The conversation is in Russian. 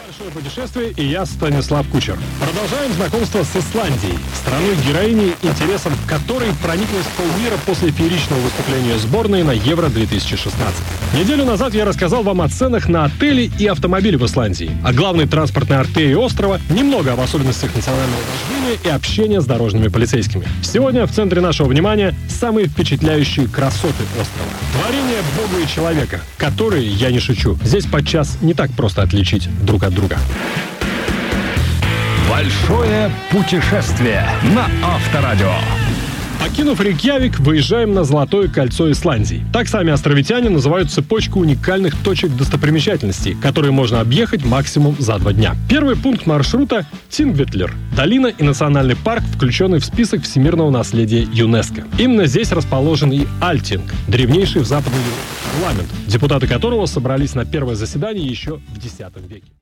Большое путешествие, и я Станислав Кучер. Продолжаем знакомство с Исландией, страной-героиней, интересом в которой прониклось полмира после фееричного выступления сборной на Евро-2016. Неделю назад я рассказал вам о ценах на отели и автомобили в Исландии, о главной транспортной артерии острова, немного об особенностях национального вождения и общения с дорожными полицейскими. Сегодня в центре нашего внимания самые впечатляющие красоты острова. Творение Бога и человека, которые, я не шучу, здесь подчас не так просто отличить друг от друга. Большое путешествие на Авторадио. Покинув Рейкьявик, выезжаем на Золотое кольцо Исландии. Так сами островитяне называют цепочку уникальных точек достопримечательностей, которые можно объехать максимум за 2 дня. Первый пункт маршрута – Тингветлер, долина и национальный парк, включенный в список всемирного наследия ЮНЕСКО. Именно здесь расположен и Альтинг, древнейший в Западной Европе парламент, депутаты которого собрались на первое заседание еще в X веке.